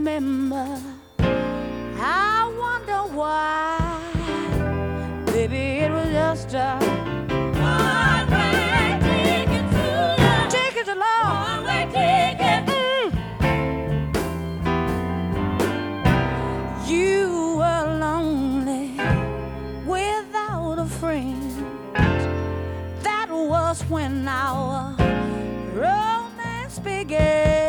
remember. I wonder why. Baby, it was just a one-way ticket to love. Ticket to love. One-way ticket. You were lonely without a friend. That was when our romance began.